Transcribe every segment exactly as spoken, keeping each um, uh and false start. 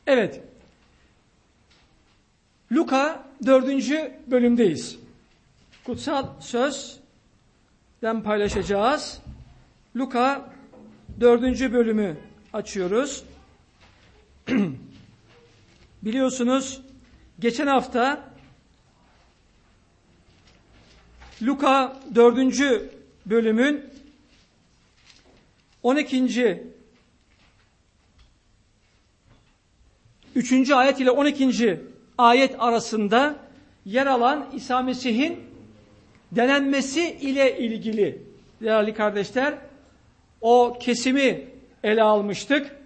Evet. Luka dördüncü bölümdeyiz. Kutsal Söz'den paylaşacağız. Luka dördüncü bölümü açıyoruz. Biliyorsunuz geçen hafta Luka dördüncü bölümün on ikinci üçüncü ayet ile on ikinci ayet arasında yer alan İsa Mesih'in denenmesi ile ilgili değerli kardeşler o kesimi ele almıştık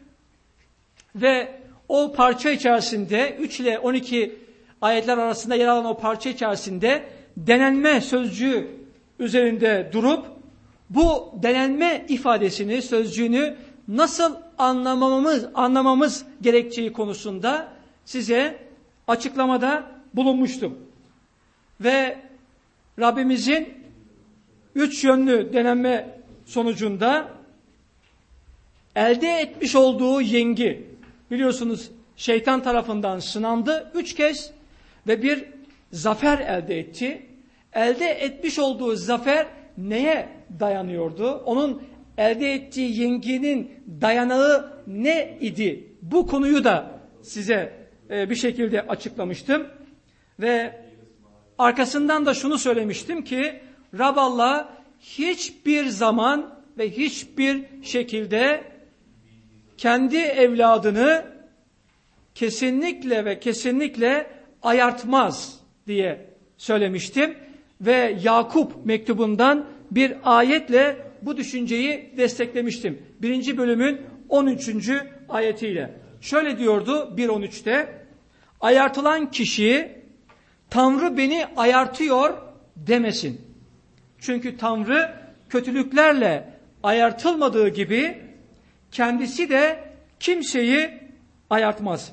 ve o parça içerisinde üç ile on iki ayetler arasında yer alan o parça içerisinde denenme sözcüğü üzerinde durup bu denenme ifadesini, sözcüğünü nasıl anlamamız, anlamamız gerektiği konusunda size açıklamada bulunmuştum. Ve Rabbimizin üç yönlü denenme sonucunda elde etmiş olduğu yengi, biliyorsunuz şeytan tarafından sınandı üç kez ve bir zafer elde etti. Elde etmiş olduğu zafer neye dayanıyordu? Onun elde ettiği yenginin dayanağı ne idi? Bu konuyu da size e, bir şekilde açıklamıştım. Ve arkasından da şunu söylemiştim ki Rab Allah hiçbir zaman ve hiçbir şekilde kendi evladını kesinlikle ve kesinlikle ayartmaz diye söylemiştim. Ve Yakup mektubundan bir ayetle bu düşünceyi desteklemiştim. Birinci bölümün on üçüncü ayetiyle. Şöyle diyordu bir on üçte, ayartılan kişi Tanrı beni ayartıyor demesin. Çünkü Tanrı kötülüklerle ayartılmadığı gibi kendisi de kimseyi ayartmaz.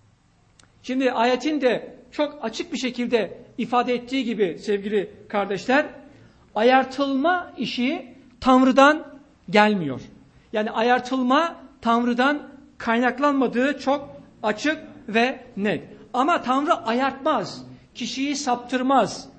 Şimdi ayetin de çok açık bir şekilde ifade ettiği gibi sevgili kardeşler, ayartılma işi Tanrı'dan gelmiyor. Yani ayartılma Tanrı'dan kaynaklanmadığı çok açık ve net. Ama Tanrı ayartmaz, kişiyi saptırmaz.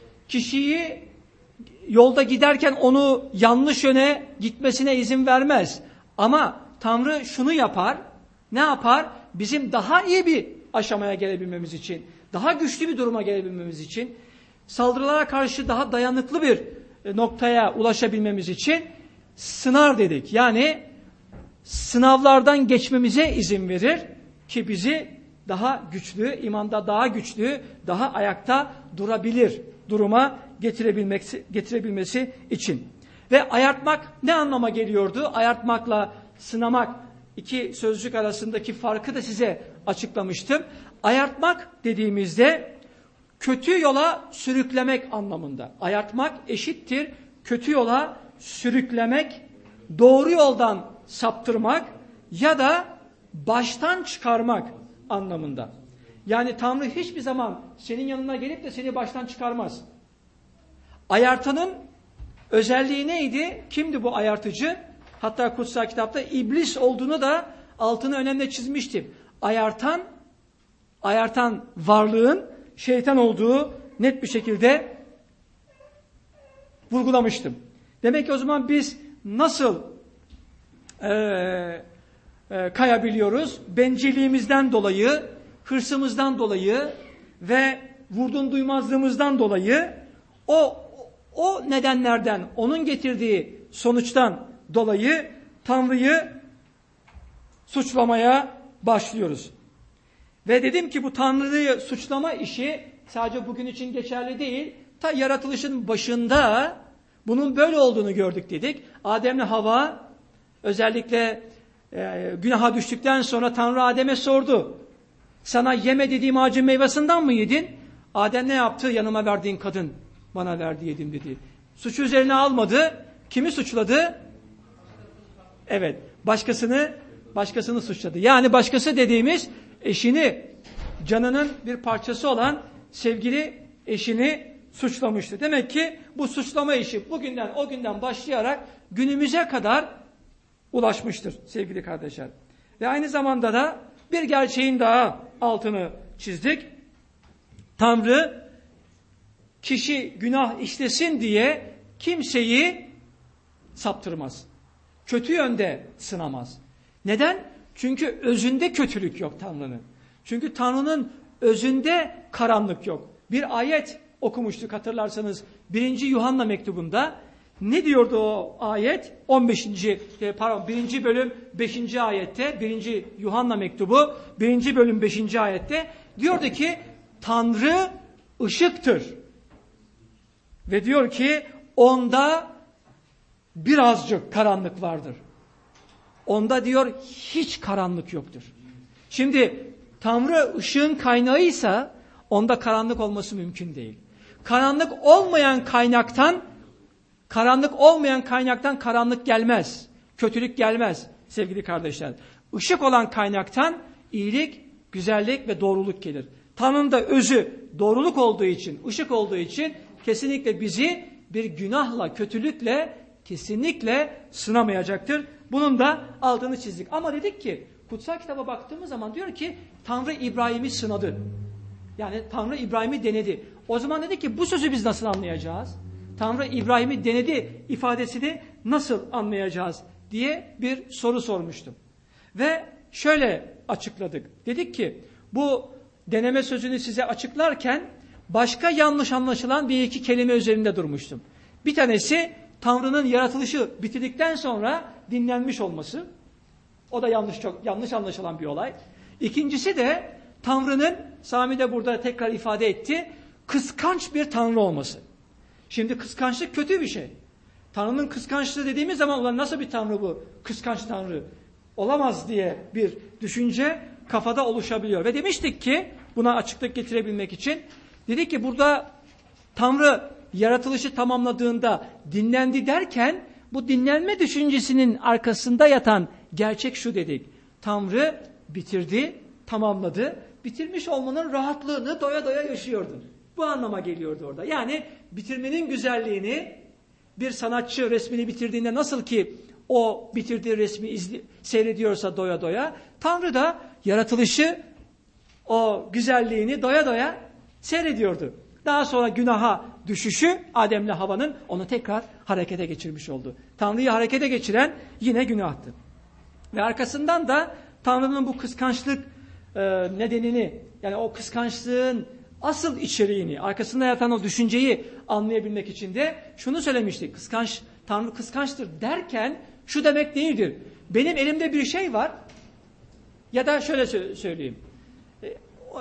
Kişiyi yolda giderken onu yanlış yöne gitmesine izin vermez. Ama Tanrı şunu yapar, ne yapar? Bizim daha iyi bir aşamaya gelebilmemiz için, daha güçlü bir duruma gelebilmemiz için, saldırılara karşı daha dayanıklı bir noktaya ulaşabilmemiz için sınar dedik. Yani sınavlardan geçmemize izin verir ki bizi daha güçlü, imanda daha güçlü, daha ayakta durabilir duruma getirebilmesi, getirebilmesi için. Ve ayartmak ne anlama geliyordu? Ayartmakla sınamak iki sözcük arasındaki farkı da size açıklamıştım. Ayartmak dediğimizde kötü yola sürüklemek anlamında. Ayartmak eşittir kötü yola sürüklemek, doğru yoldan saptırmak ya da baştan çıkarmak anlamında. Yani Tanrı hiçbir zaman senin yanına gelip de seni baştan çıkarmaz. Ayartanın özelliği neydi? Kimdi bu ayartıcı? Hatta kutsal kitapta iblis olduğunu da altını önemli çizmiştim. Ayartan, ayartan varlığın şeytan olduğu net bir şekilde vurgulamıştım. Demek ki o zaman biz nasıl e, e, kayabiliyoruz? Bencilliğimizden dolayı, hırsımızdan dolayı ve vurdum duymazlığımızdan dolayı o o nedenlerden, onun getirdiği sonuçtan dolayı Tanrı'yı suçlamaya başlıyoruz. Ve dedim ki bu Tanrı'yı suçlama işi sadece bugün için geçerli değil. Ta yaratılışın başında bunun böyle olduğunu gördük dedik. Adem'le Havva özellikle e, günaha düştükten sonra Tanrı Adem'e sordu. Sana yeme dediğim ağacın meyvesinden mi yedin? Adem ne yaptı? Yanıma verdiğin kadın bana verdi yedim dedi. Suçu üzerine almadı. Kimi suçladı? Evet. Başkasını başkasını suçladı. Yani başkası dediğimiz eşini, canının bir parçası olan sevgili eşini suçlamıştı. Demek ki bu suçlama işi bugünden o günden başlayarak günümüze kadar ulaşmıştır sevgili kardeşler. Ve aynı zamanda da Bir gerçeğin daha altını çizdik. Tanrı kişi günah işlesin diye kimseyi saptırmaz. Kötü yönde sınamaz. Neden? Çünkü özünde kötülük yok Tanrı'nın. Çünkü Tanrı'nın özünde karanlık yok. Bir ayet okumuştuk hatırlarsanız birinci Yuhanna mektubunda. Ne diyordu o ayet? on beşinci pardon birinci bölüm beşinci ayette, birinci Yuhanna mektubu birinci bölüm beşinci ayette diyordu ki Tanrı ışıktır. Ve diyor ki onda birazcık karanlık vardır. Onda diyor hiç karanlık yoktur. Şimdi Tanrı ışığın kaynağıysa onda karanlık olması mümkün değil. Karanlık olmayan kaynaktan karanlık olmayan kaynaktan karanlık gelmez. Kötülük gelmez sevgili kardeşler. Işık olan kaynaktan iyilik, güzellik ve doğruluk gelir. Tanrı'nın da özü doğruluk olduğu için, ışık olduğu için kesinlikle bizi bir günahla, kötülükle kesinlikle sınamayacaktır. Bunun da altını çizdik. Ama dedik ki kutsal kitaba baktığımız zaman diyor ki Tanrı İbrahim'i sınadı. Yani Tanrı İbrahim'i denedi. O zaman dedik ki bu sözü biz nasıl anlayacağız? Tanrı İbrahim'i denedi ifadesini nasıl anlayacağız diye bir soru sormuştum. Ve şöyle açıkladık. Dedik ki bu deneme sözünü size açıklarken başka yanlış anlaşılan bir iki kelime üzerinde durmuştum. Bir tanesi Tanrı'nın yaratılışı bitirdikten sonra dinlenmiş olması. O da yanlış çok yanlış anlaşılan bir olay. İkincisi de Tanrı'nın, Sami de burada tekrar ifade etti, kıskanç bir Tanrı olması. Şimdi kıskançlık kötü bir şey. Tanrı'nın kıskançlığı dediğimiz zaman ulan nasıl bir Tanrı bu? Kıskanç Tanrı. Olamaz diye bir düşünce kafada oluşabiliyor. Ve demiştik ki buna açıklık getirebilmek için dedik ki burada Tanrı yaratılışı tamamladığında dinlendi derken bu dinlenme düşüncesinin arkasında yatan gerçek şu dedik. Tanrı bitirdi, tamamladı. Bitirmiş olmanın rahatlığını doya doya yaşıyordu. Bu anlama geliyordu orada. Yani bitirmenin güzelliğini bir sanatçı resmini bitirdiğinde nasıl ki o bitirdiği resmi izli, seyrediyorsa doya doya, Tanrı da yaratılışı o güzelliğini doya doya seyrediyordu. Daha sonra günaha düşüşü Adem'le Havva'nın onu tekrar harekete geçirmiş oldu. Tanrı'yı harekete geçiren yine günahtı. Ve arkasından da Tanrı'nın bu kıskançlık e, nedenini, yani o kıskançlığın asıl içeriğini, arkasında yatan o düşünceyi anlayabilmek için de şunu söylemiştik. Kıskanç, Tanrı kıskançtır derken şu demek değildir. Benim elimde bir şey var ya da şöyle söyleyeyim. E, o,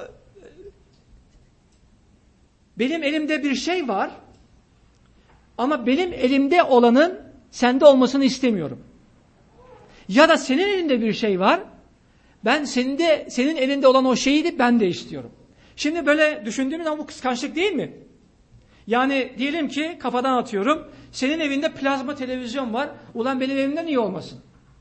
Benim elimde bir şey var ama benim elimde olanın sende olmasını istemiyorum. Ya da senin elinde bir şey var, ben senin de senin elinde olan o şeyi de ben de istiyorum. Şimdi böyle düşündüğümüz zaman bu kıskançlık değil mi? Yani diyelim ki kafadan atıyorum, senin evinde plazma televizyon var, ulan benim evimden iyi olmasın.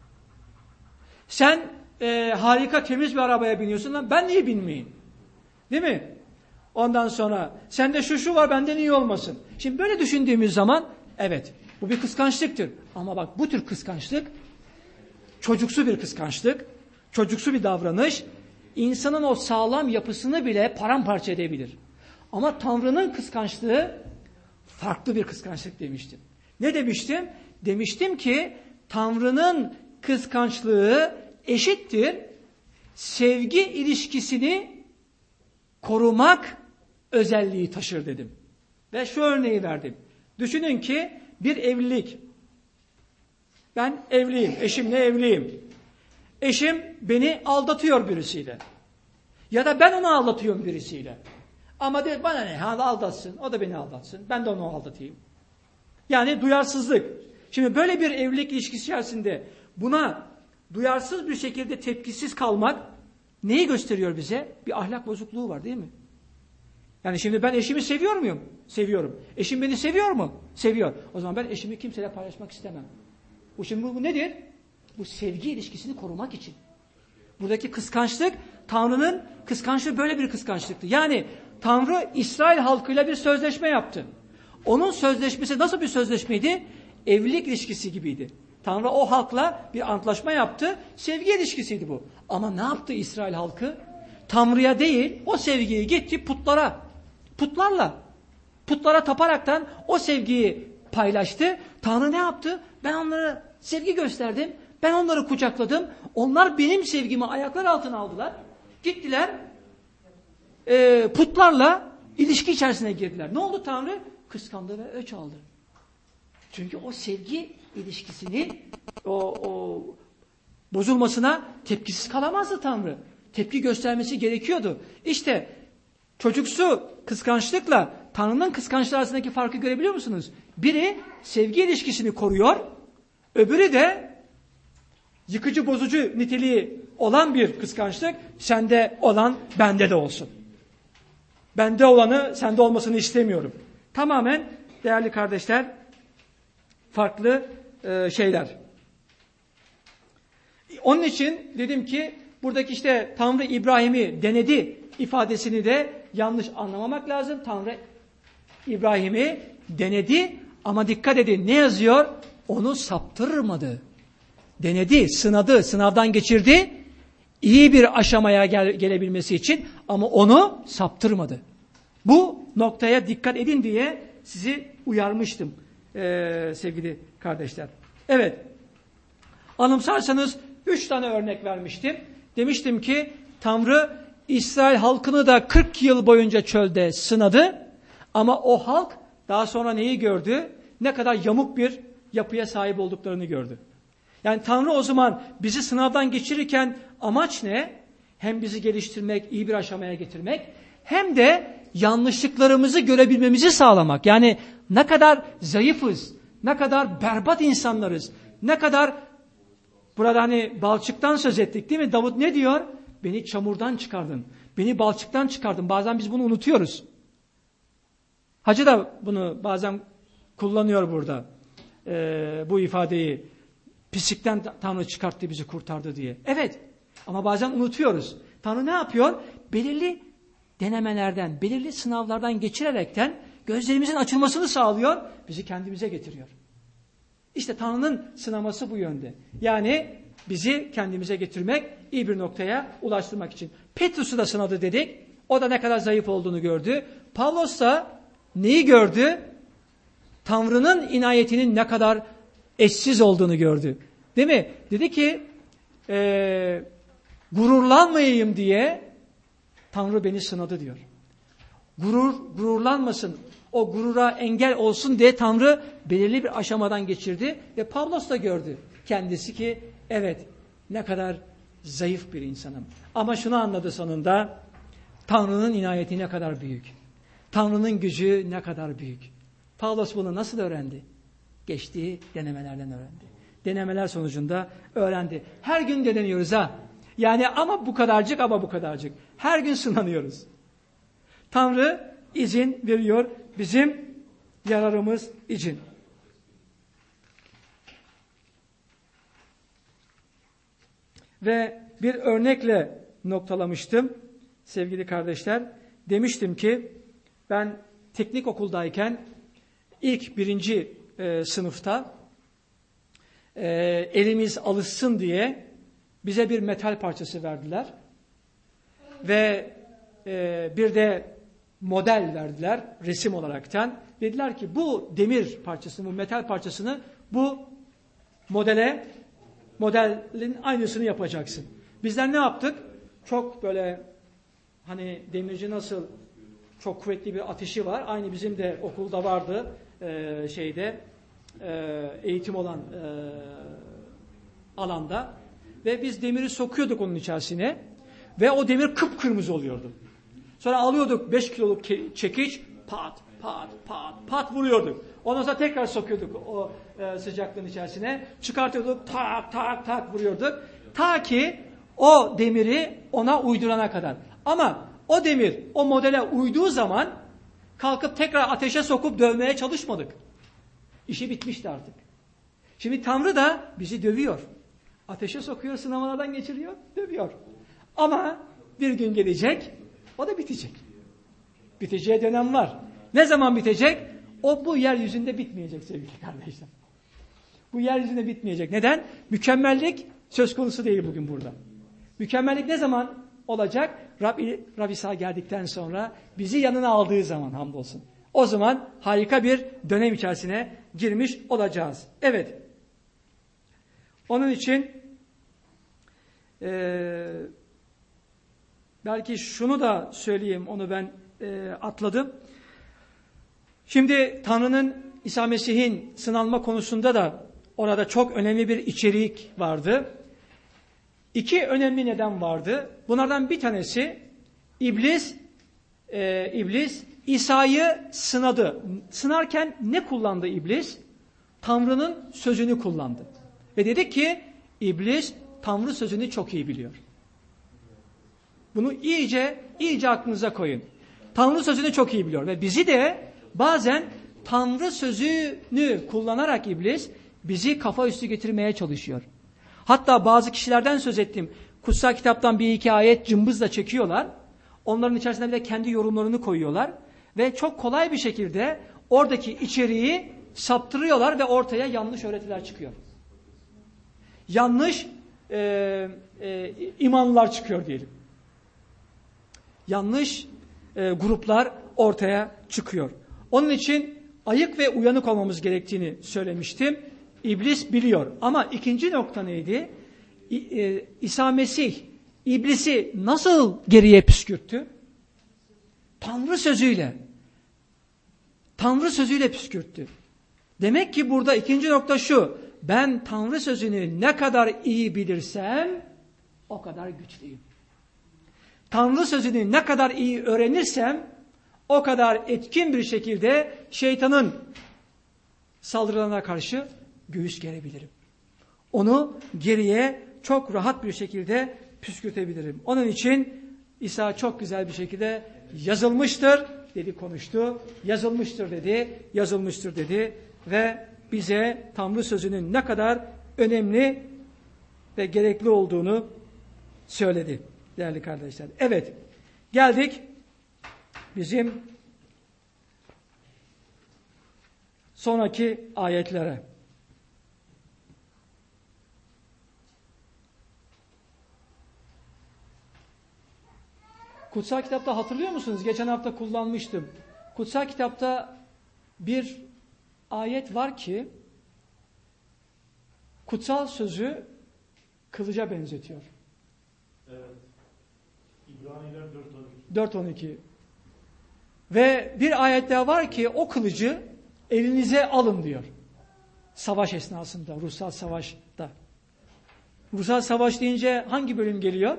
Sen e, harika temiz bir arabaya biniyorsun, lan ben niye binmeyeyim? Değil mi? Ondan sonra sende şu şu var benden iyi olmasın. Şimdi böyle düşündüğümüz zaman evet bu bir kıskançlıktır. Ama bak bu tür kıskançlık çocuksu bir kıskançlık, çocuksu bir davranış insanın o sağlam yapısını bile paramparça edebilir. Ama Tanrı'nın kıskançlığı farklı bir kıskançlık demiştim. Ne demiştim? Demiştim ki Tanrı'nın kıskançlığı eşittir sevgi ilişkisini korumak özelliği taşır dedim. Ve şu örneği verdim. Düşünün ki bir evlilik. Ben evliyim, eşimle evliyim. Eşim beni aldatıyor birisiyle. Ya da ben onu aldatıyorum birisiyle. Ama de, bana ne, ha, aldatsın, o da beni aldatsın, ben de onu aldatayım. Yani duyarsızlık. Şimdi böyle bir evlilik ilişkisi içerisinde buna duyarsız bir şekilde tepkisiz kalmak neyi gösteriyor bize? Bir ahlak bozukluğu var değil mi? Yani şimdi ben eşimi seviyor muyum? Seviyorum. Eşim beni seviyor mu? Seviyor. O zaman ben eşimi kimseyle paylaşmak istemem. Bu şimdi bu nedir? Bu sevgi ilişkisini korumak için. Buradaki kıskançlık, Tanrı'nın kıskançlığı böyle bir kıskançlıktı. Yani Tanrı İsrail halkıyla bir sözleşme yaptı. Onun sözleşmesi nasıl bir sözleşmeydi? Evlilik ilişkisi gibiydi. Tanrı o halkla bir antlaşma yaptı. Sevgi ilişkisiydi bu. Ama ne yaptı İsrail halkı? Tanrı'ya değil, o sevgiyi gitti putlara. Putlarla. Putlara taparaktan o sevgiyi paylaştı. Tanrı ne yaptı? Ben onlara sevgi gösterdim. Ben onları kucakladım. Onlar benim sevgimi ayaklar altına aldılar. Gittiler e, putlarla ilişki içerisine girdiler. Ne oldu Tanrı? Kıskandı ve öç aldı. Çünkü o sevgi ilişkisinin o, o bozulmasına tepkisiz kalamazdı Tanrı. Tepki göstermesi gerekiyordu. İşte çocuksu kıskançlıkla Tanrı'nın kıskançlığı arasındaki farkı görebiliyor musunuz? Biri sevgi ilişkisini koruyor, öbürü de yıkıcı bozucu niteliği olan bir kıskançlık, sende olan bende de olsun. Bende olanı sende olmasını istemiyorum. Tamamen değerli kardeşler farklı e, şeyler. Onun için dedim ki buradaki işte Tanrı İbrahim'i denedi ifadesini de yanlış anlamamak lazım. Tanrı İbrahim'i denedi ama dikkat edin ne yazıyor? Onu saptırmadı. Denedi, sınadı, sınavdan geçirdi. İyi bir aşamaya gel- gelebilmesi için ama onu saptırmadı. Bu noktaya dikkat edin diye sizi uyarmıştım ee, sevgili kardeşler. Evet, anımsarsanız üç tane örnek vermiştim. Demiştim ki Tanrı İsrail halkını da kırk yıl boyunca çölde sınadı. Ama o halk daha sonra neyi gördü? Ne kadar yamuk bir yapıya sahip olduklarını gördü. Yani Tanrı o zaman bizi sınavdan geçirirken amaç ne? Hem bizi geliştirmek, iyi bir aşamaya getirmek, hem de yanlışlıklarımızı görebilmemizi sağlamak. Yani ne kadar zayıfız, ne kadar berbat insanlarız, ne kadar burada hani balçıktan söz ettik değil mi? Davut ne diyor? Beni çamurdan çıkardın, beni balçıktan çıkardın. Bazen biz bunu unutuyoruz. Hacı da bunu bazen kullanıyor burada ee, bu ifadeyi. Pislikten Tanrı çıkarttı bizi kurtardı diye. Evet ama bazen unutuyoruz. Tanrı ne yapıyor? Belirli denemelerden, belirli sınavlardan geçirerekten gözlerimizin açılmasını sağlıyor, bizi kendimize getiriyor. İşte Tanrı'nın sınaması bu yönde. Yani bizi kendimize getirmek, iyi bir noktaya ulaştırmak için. Petrus'u da sınadı dedik. O da ne kadar zayıf olduğunu gördü. Pavlos da neyi gördü? Tanrı'nın inayetinin ne kadar eşsiz olduğunu gördü. Değil mi? Dedi ki e, gururlanmayayım diye Tanrı beni sınadı diyor. Gurur, gururlanmasın. O gurura engel olsun diye Tanrı belirli bir aşamadan geçirdi. Ve Pavlos da gördü kendisi ki evet ne kadar zayıf bir insanım. Ama şunu anladı sonunda. Tanrı'nın inayeti ne kadar büyük. Tanrı'nın gücü ne kadar büyük. Pavlos bunu nasıl öğrendi? Geçtiği denemelerden öğrendi. Denemeler sonucunda öğrendi. Her gün deneniyoruz ha. Yani ama bu kadarcık ama bu kadarcık. Her gün sınanıyoruz. Tanrı izin veriyor bizim yararımız için. Ve bir örnekle noktalamıştım sevgili kardeşler. Demiştim ki ben teknik okuldayken ilk birinci e, sınıfta e, elimiz alışsın diye bize bir metal parçası verdiler. Ve e, bir de model verdiler resim olaraktan. Dediler ki bu demir parçasını, bu metal parçasını bu modele, modelin aynısını yapacaksın. Bizler ne yaptık? Çok böyle hani demirci nasıl çok kuvvetli bir ateşi var. Aynı bizim de okulda vardı e, şeyde e, eğitim olan e, alanda. Ve biz demiri sokuyorduk onun içerisine ve o demir kıpkırmızı oluyordu. Sonra alıyorduk beş kiloluk çekiç, pat pat pat pat vuruyorduk. Ondan sonra tekrar sokuyorduk o e, sıcaklığın içerisine. Çıkartıyorduk, tak tak tak vuruyorduk. Ta ki o demiri ona uydurana kadar. Ama o demir o modele uyduğu zaman kalkıp tekrar ateşe sokup dövmeye çalışmadık. İşi bitmişti artık. Şimdi Tanrı da bizi dövüyor. Ateşe sokuyor, sınavlardan geçiriyor, dövüyor. Ama bir gün gelecek, o da bitecek. Biteceği dönem var. Ne zaman bitecek? O bu yeryüzünde bitmeyecek sevgili kardeşler. Bu yeryüzünde bitmeyecek. Neden? Mükemmellik söz konusu değil bugün burada. Mükemmellik ne zaman olacak? Rabbi, Rabbi İsa geldikten sonra bizi yanına aldığı zaman hamdolsun. O zaman harika bir dönem içerisine girmiş olacağız. Evet. Onun için e, belki şunu da söyleyeyim, onu ben e, atladım. Şimdi Tanrı'nın İsa Mesih'in sınanma konusunda da orada çok önemli bir içerik vardı. İki önemli neden vardı. Bunlardan bir tanesi İblis, e, İblis İsa'yı sınadı. Sınarken ne kullandı İblis? Tanrı'nın sözünü kullandı. Ve dedi ki İblis Tanrı sözünü çok iyi biliyor. Bunu iyice, iyice aklınıza koyun. Tanrı sözünü çok iyi biliyor. Ve bizi de bazen Tanrı sözünü kullanarak İblis bizi kafa üstü getirmeye çalışıyor. Hatta bazı kişilerden söz ettim. Kutsal kitaptan bir iki ayet cımbızla çekiyorlar. Onların içerisine bir de kendi yorumlarını koyuyorlar. Ve çok kolay bir şekilde oradaki içeriği saptırıyorlar ve ortaya yanlış öğretiler çıkıyor. Yanlış e, e, imanlar çıkıyor diyelim. Yanlış e, gruplar ortaya çıkıyor. Onun için ayık ve uyanık olmamız gerektiğini söylemiştim. İblis biliyor. Ama ikinci nokta neydi? İ, e, İsa Mesih İblisi nasıl geriye püskürttü? Tanrı sözüyle. Tanrı sözüyle püskürttü. Demek ki burada ikinci nokta şu. Ben Tanrı sözünü ne kadar iyi bilirsem o kadar güçlüyüm. Tanrı sözünü ne kadar iyi öğrenirsem o kadar etkin bir şekilde şeytanın saldırılarına karşı göğüs gerebilirim. Onu geriye çok rahat bir şekilde püskürtebilirim. Onun için İsa çok güzel bir şekilde yazılmıştır dedi, konuştu. Yazılmıştır dedi, yazılmıştır dedi ve bize Tanrı sözünün ne kadar önemli ve gerekli olduğunu söyledi değerli kardeşler. Evet, geldik bizim sonraki ayetlere. Kutsal kitapta hatırlıyor musunuz? Geçen hafta kullanmıştım. Kutsal kitapta bir ayet var ki kutsal sözü kılıca benzetiyor. Evet. İbraniler dört on iki. Ve bir ayet daha var ki o kılıcı elinize alın diyor. Savaş esnasında, ruhsal savaşta. Ruhsal savaş deyince hangi bölüm geliyor?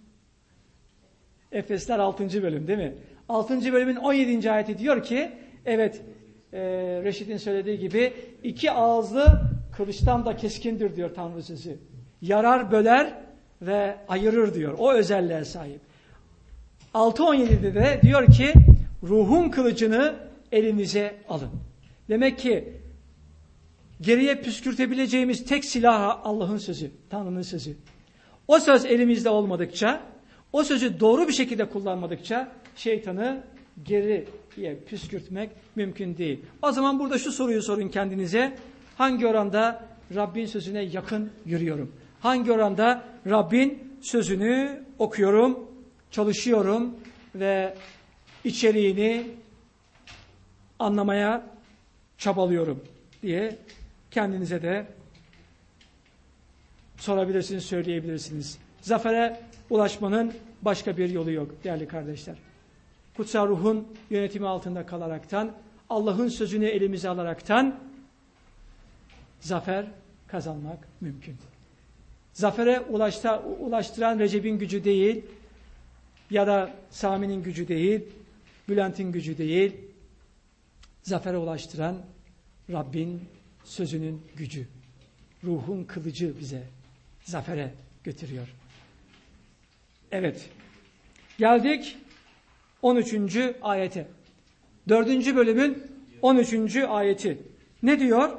Efesler altıncı bölüm değil mi? altıncı bölümün on yedinci ayeti diyor ki, evet e, Reşit'in söylediği gibi iki ağızlı kılıçtan da keskindir diyor Tanrı sözü. Yarar, böler ve ayırır diyor. O özelliğe sahip. altı on yedide de diyor ki ruhun kılıcını elinize alın. Demek ki geriye püskürtebileceğimiz tek silah Allah'ın sözü, Tanrı'nın sözü. O söz elimizde olmadıkça, o sözü doğru bir şekilde kullanmadıkça şeytanı geriye püskürtmek mümkün değil. O zaman burada şu soruyu sorun kendinize. Hangi oranda Rabbin sözüne yakın yürüyorum? Hangi oranda Rabbin sözünü okuyorum, çalışıyorum ve içeriğini anlamaya çabalıyorum diye kendinize de sorabilirsiniz, söyleyebilirsiniz. Zafere ulaşmanın başka bir yolu yok değerli kardeşler. Kutsal ruhun yönetimi altında kalaraktan, Allah'ın sözünü elimize alaraktan zafer kazanmak mümkün. Zafere ulaşta, ulaştıran Recep'in gücü değil ya da Sami'nin gücü değil, Bülent'in gücü değil, zafere ulaştıran Rabbin sözünün gücü. Ruhun kılıcı bize zafere götürüyor. Evet. Geldik on üçüncü ayete. dördüncü bölümün on üçüncü ayeti. Ne diyor?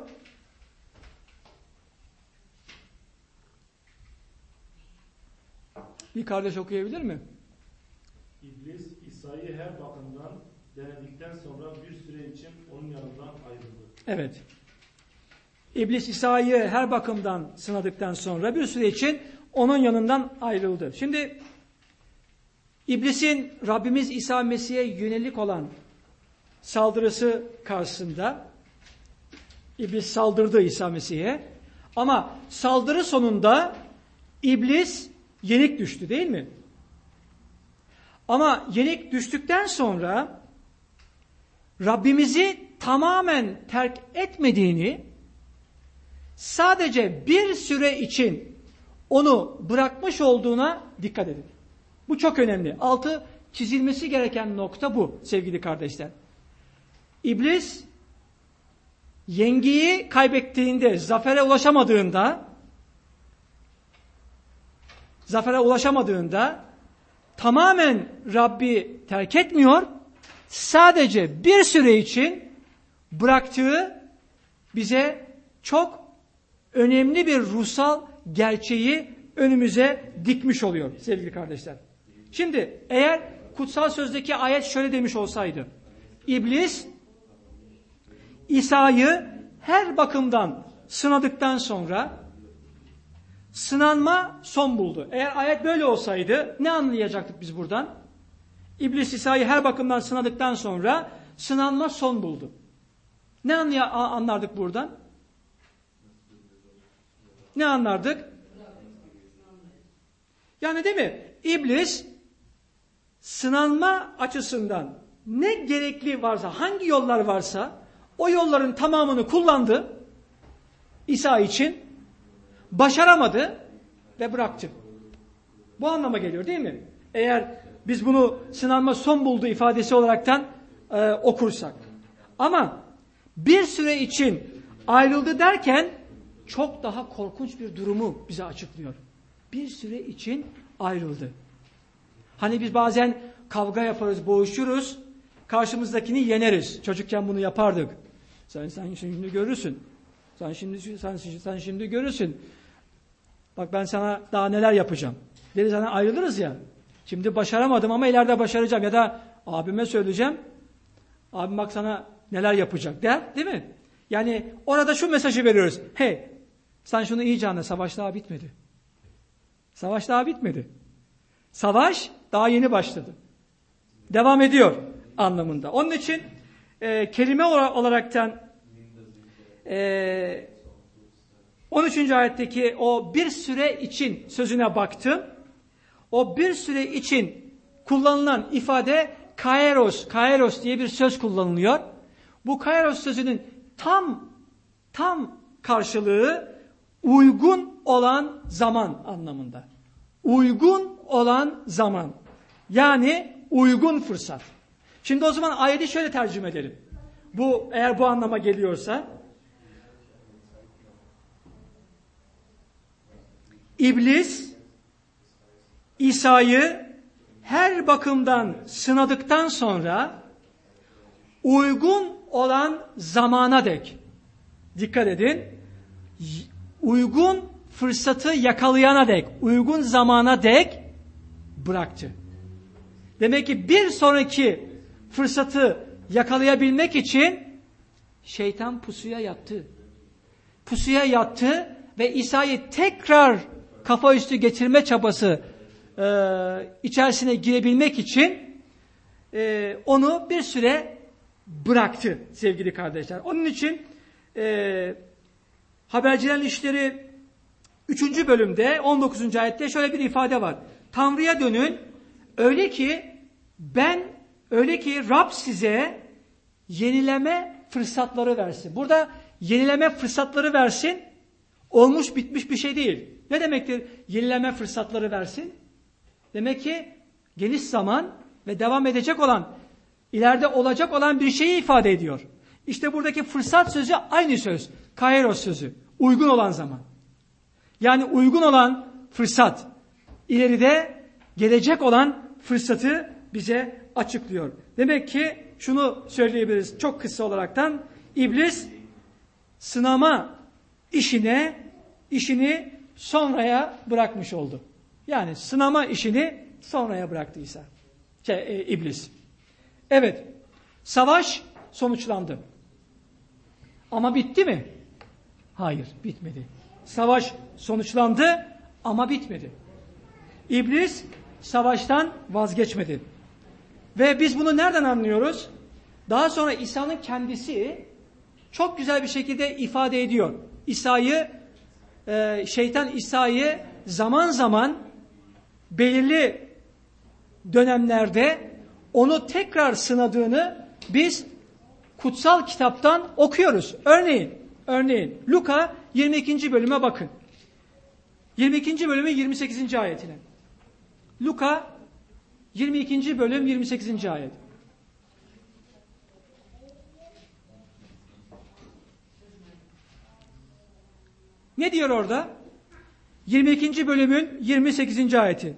Bir kardeş okuyabilir mi? İblis İsa'yı her bakımdan denedikten sonra bir süre için onun yanından ayrıldı. Evet. İblis İsa'yı her bakımdan sınadıktan sonra bir süre için onun yanından ayrıldı. Şimdi İblisin Rabbimiz İsa Mesih'e yönelik olan saldırısı karşısında İblis saldırdı İsa Mesih'e. Ama saldırı sonunda İblis yenik düştü, değil mi? Ama yenik düştükten sonra Rabbimizi tamamen terk etmediğini, sadece bir süre için onu bırakmış olduğuna dikkat edin. Bu çok önemli. Altı çizilmesi gereken nokta bu sevgili kardeşler. İblis yengiyi kaybettiğinde, zafere ulaşamadığında zafere ulaşamadığında tamamen Rabbi terk etmiyor, sadece bir süre için bıraktığı bize çok önemli bir ruhsal gerçeği önümüze dikmiş oluyor sevgili kardeşler. Şimdi eğer kutsal sözdeki ayet şöyle demiş olsaydı, İblis İsa'yı her bakımdan sınadıktan sonra sınanma son buldu. Eğer ayet böyle olsaydı ne anlayacaktık biz buradan? İblis İsa'yı her bakımdan sınadıktan sonra sınanma son buldu. Ne anlay- anlardık buradan? Ne anlardık? Yani değil mi? İblis sınanma açısından ne gerekli varsa, hangi yollar varsa o yolların tamamını kullandı İsa için, başaramadı ve bıraktı. Bu anlama geliyor değil mi? Eğer biz bunu sınanma son buldu ifadesi olaraktan e, okursak. Ama bir süre için ayrıldı derken çok daha korkunç bir durumu bize açıklıyor. Bir süre için ayrıldı. Hani biz bazen kavga yaparız, boğuşuruz, karşımızdakini yeneriz. Çocukken bunu yapardık. Sen sen şimdi görürsün. Sen şimdi sen sen şimdi görürsün. Bak ben sana daha neler yapacağım. Deriz hani ayrılırız ya. Şimdi başaramadım ama ileride başaracağım ya da abime söyleyeceğim. Abim bak sana neler yapacak der, değil mi? Yani orada şu mesajı veriyoruz. Hey, sen şunu iyice anla, savaş daha bitmedi. Savaş daha bitmedi. Savaş daha yeni başladı. Devam ediyor anlamında. Onun için e, kelime olaraktan e, on üçüncü ayetteki o bir süre için sözüne baktım. O bir süre için kullanılan ifade kairos, kairos diye bir söz kullanılıyor. Bu kairos sözünün tam tam karşılığı uygun olan zaman anlamında. Uygun olan zaman. Yani uygun fırsat. Şimdi o zaman ayeti şöyle tercüme edelim. Bu eğer bu anlama geliyorsa, İblis İsa'yı her bakımdan sınadıktan sonra uygun olan zamana dek, dikkat edin, uygun fırsatı yakalayana dek, uygun zamana dek bıraktı. Demek ki bir sonraki fırsatı yakalayabilmek için şeytan pusuya yattı. Pusuya yattı ve İsa'yı tekrar kafa üstü getirme çabası e, içerisine girebilmek için e, onu bir süre bıraktı sevgili kardeşler. Onun için e, Habercilerin İşleri üçüncü bölümde on dokuzuncu ayette şöyle bir ifade var. Tanrı'ya dönün, öyle ki ben, öyle ki Rab size yenileme fırsatları versin. Burada yenileme fırsatları versin, olmuş bitmiş bir şey değil. Ne demektir yenileme fırsatları versin? Demek ki geniş zaman ve devam edecek olan, ileride olacak olan bir şeyi ifade ediyor. İşte buradaki fırsat sözü aynı söz. Kairos sözü. Uygun olan zaman. Yani uygun olan fırsat. İleride gelecek olan fırsatı bize açıklıyor. Demek ki şunu söyleyebiliriz çok kısa olaraktan. İblis sınama işine, işini sonraya bırakmış oldu. Yani sınama işini sonraya bıraktıysa. Şey, e, İblis. Evet. Savaş sonuçlandı. Ama bitti mi? Hayır, bitmedi. Savaş sonuçlandı ama bitmedi. İblis savaştan vazgeçmedi. Ve biz bunu nereden anlıyoruz? Daha sonra İsa'nın kendisi çok güzel bir şekilde ifade ediyor. İsa'yı, e, şeytan İsa'yı zaman zaman belirli dönemlerde onu tekrar sınadığını biz kutsal kitaptan okuyoruz. Örneğin, örneğin Luka yirmi ikinci bölüme bakın. yirmi ikinci bölümün yirmi sekizinci ayetine. Luka yirmi ikinci bölüm yirmi sekizinci ayet. Ne diyor orada? yirmi ikinci bölümün yirmi sekizinci ayeti.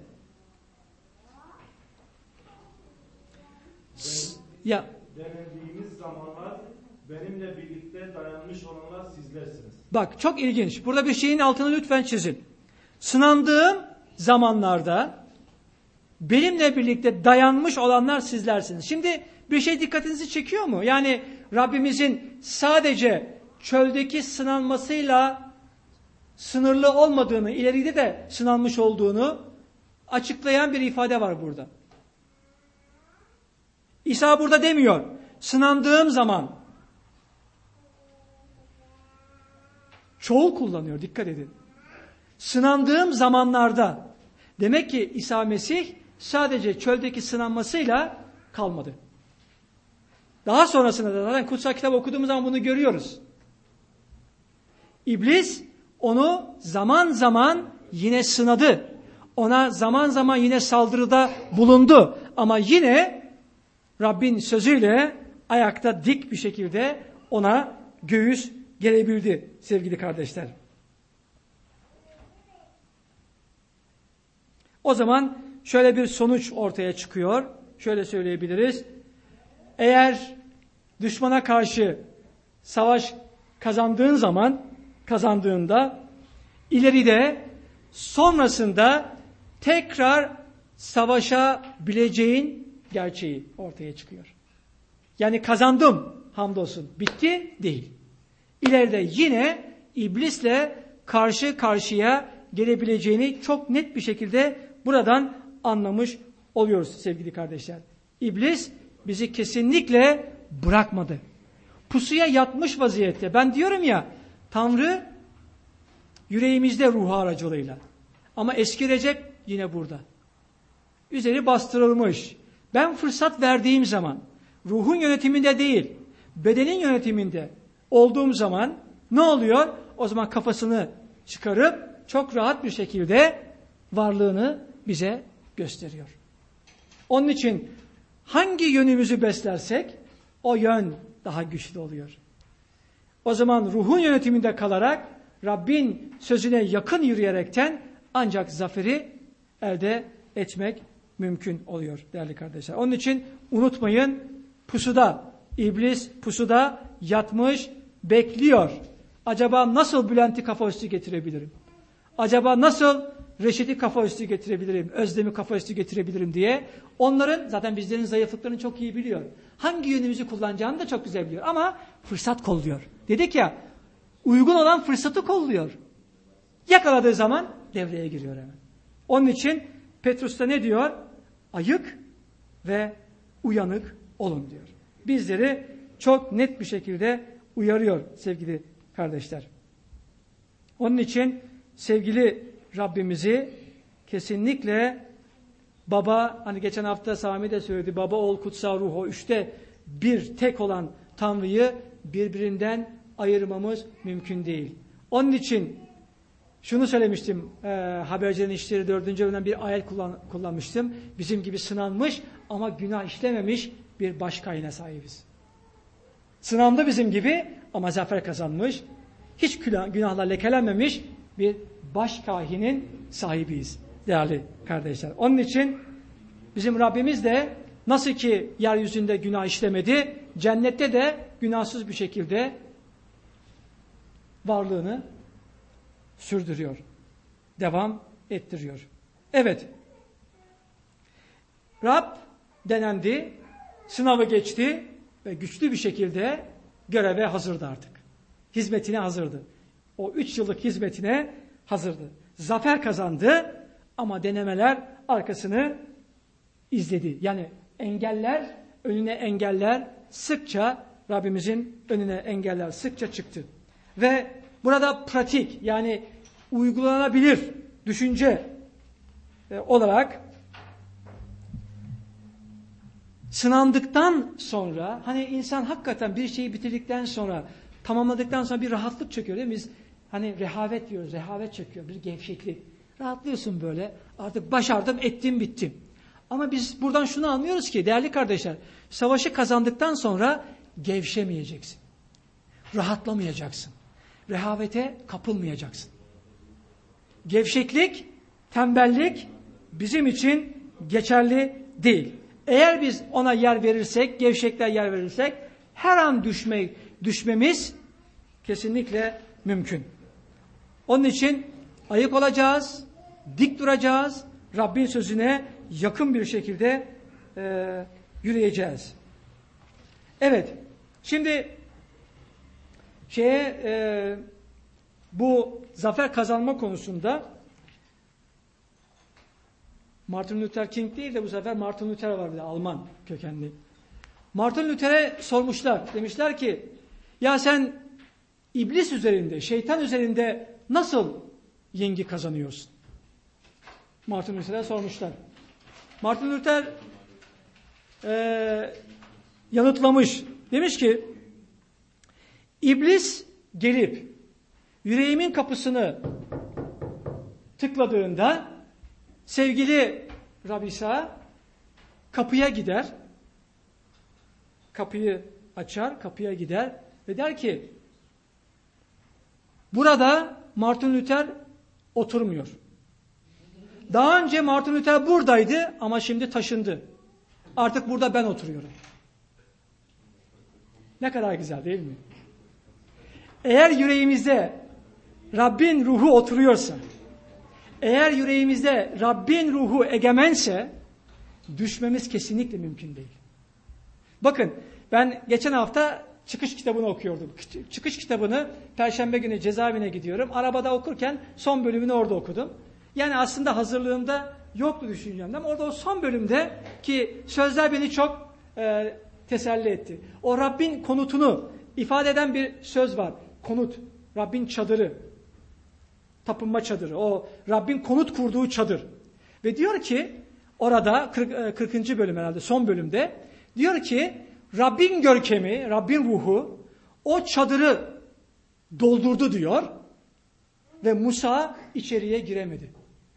Ya denildiğimiz zamanlar benimle birlikte dayanmış olanlar sizlersiniz. Bak çok ilginç. Burada bir şeyin altını lütfen çizin. Sınandığım zamanlarda benimle birlikte dayanmış olanlar sizlersiniz. Şimdi bir şey dikkatinizi çekiyor mu? Yani Rabbimizin sadece çöldeki sınanmasıyla sınırlı olmadığını, ileride de sınanmış olduğunu açıklayan bir ifade var burada. İsa burada demiyor, sınandığım zaman. Çoğul kullanıyor, dikkat edin. Sınandığım zamanlarda. Demek ki İsa Mesih sadece çöldeki sınanmasıyla kalmadı. Daha sonrasında da zaten kutsal kitap okuduğumuz zaman bunu görüyoruz. İblis onu zaman zaman yine sınadı. Ona zaman zaman yine saldırıda bulundu. Ama yine Rabbin sözüyle ayakta dik bir şekilde ona göğüs gelebildi sevgili kardeşler. O zaman şöyle bir sonuç ortaya çıkıyor. Şöyle söyleyebiliriz. Eğer düşmana karşı savaş kazandığın zaman, kazandığında ileride sonrasında tekrar savaşabileceğin gerçeği ortaya çıkıyor. Yani kazandım hamdolsun. Bitti değil. İleride yine iblisle karşı karşıya gelebileceğini çok net bir şekilde buradan anlamış oluyoruz sevgili kardeşler. İblis bizi kesinlikle bırakmadı. Pusuya yatmış vaziyette. Ben diyorum ya, Tanrı yüreğimizde ruhu aracılığıyla. Ama eski Recep yine burada. Üzeri bastırılmış. Ben fırsat verdiğim zaman, ruhun yönetiminde değil, bedenin yönetiminde olduğum zaman ne oluyor? O zaman kafasını çıkarıp çok rahat bir şekilde varlığını bize gösteriyor. Onun için hangi yönümüzü beslersek o yön daha güçlü oluyor. O zaman ruhun yönetiminde kalarak Rabbin sözüne yakın yürüyerekten ancak zaferi elde etmek mümkün oluyor değerli kardeşler. Onun için unutmayın, pusuda, iblis pusuda yatmış, bekliyor. Acaba nasıl Bülent'i kafaüstü getirebilirim? Acaba nasıl Reşit'i kafaüstü getirebilirim? Özlem'i kafaüstü getirebilirim diye. Onların, zaten bizlerin zayıflıklarını çok iyi biliyor. Hangi yönümüzü kullanacağını da çok güzel biliyor. Ama fırsat kolluyor. Dedik ya, uygun olan fırsatı kolluyor. Yakaladığı zaman devreye giriyor hemen. Onun için Petrus da ne diyor? Ayık ve uyanık olun diyor. Bizleri çok net bir şekilde uyarıyor sevgili kardeşler. Onun için sevgili Rabbimizi kesinlikle baba, hani geçen hafta Sami de söyledi, baba, oğul, kutsal ruh, o üçte bir tek olan Tanrı'yı birbirinden ayırmamız mümkün değil. Onun için şunu söylemiştim, e, Habercilerin İşleri dördüncü bölümden bir ayet kullan, kullanmıştım. Bizim gibi sınanmış ama günah işlememiş bir baş kayına sahibiz. Sınandı bizim gibi ama zafer kazanmış, hiç günahla lekelenmemiş bir baş kahinin sahibiyiz değerli kardeşler. Onun için bizim Rabbimiz de nasıl ki yeryüzünde günah işlemedi, cennette de günahsız bir şekilde varlığını sürdürüyor. Devam ettiriyor. Evet. Rab denendi, sınavı geçti ve güçlü bir şekilde göreve hazırdı artık. Hizmetine hazırdı. O üç yıllık hizmetine hazırdı. Zafer kazandı ama denemeler arkasını izledi. Yani engeller, önüne engeller sıkça, Rabbimizin önüne engeller sıkça çıktı. Ve burada pratik, yani uygulanabilir düşünce olarak sınandıktan sonra, hani insan hakikaten bir şeyi bitirdikten sonra, tamamladıktan sonra bir rahatlık çekiyor değil mi? Biz hani rehavet diyoruz, rehavet çekiyor, bir gevşeklik. Rahatlıyorsun böyle, artık başardım, ettim, bittim. Ama biz buradan şunu anlıyoruz ki değerli kardeşler, savaşı kazandıktan sonra gevşemeyeceksin. Rahatlamayacaksın. Rehavete kapılmayacaksın. Gevşeklik, tembellik bizim için geçerli değil. Eğer biz ona yer verirsek, gevşekler yer verirsek, her an düşme, düşmemiz kesinlikle mümkün. Onun için ayık olacağız, dik duracağız, Rabbin sözüne yakın bir şekilde e, yürüyeceğiz. Evet, şimdi şeye e, bu zafer kazanma konusunda Martin Luther King değil de bu sefer Martin Luther var bir de, Alman kökenli. Martin Luther'e sormuşlar. Demişler ki ya sen iblis üzerinde, şeytan üzerinde nasıl yengi kazanıyorsun? Martin Luther'e sormuşlar. Martin Luther e, yanıtlamış. Demiş ki iblis gelip yüreğimin kapısını tıkladığında sevgili Rab İsa kapıya gider, kapıyı açar, kapıya gider ve der ki burada Martin Luther oturmuyor. Daha önce Martin Luther buradaydı ama şimdi taşındı. Artık burada ben oturuyorum. Ne kadar güzel değil mi? Eğer yüreğimizde Rabbin ruhu oturuyorsa, eğer yüreğimizde Rabbin ruhu egemense düşmemiz kesinlikle mümkün değil. Bakın ben geçen hafta çıkış kitabını okuyordum. Çıkış kitabını Perşembe günü cezaevine gidiyorum. Arabada okurken son bölümünü orada okudum. Yani aslında hazırlığımda yoktu düşüncemde ama orada o son bölümde ki sözler beni çok e, teselli etti. O Rabbin konutunu ifade eden bir söz var. Konut, Rabbin çadırı. Tapınma çadırı. O Rabbin konut kurduğu çadır. Ve diyor ki orada kırkıncı bölüm herhalde son bölümde diyor ki Rabbin görkemi, Rabbin ruhu o çadırı doldurdu diyor ve Musa içeriye giremedi.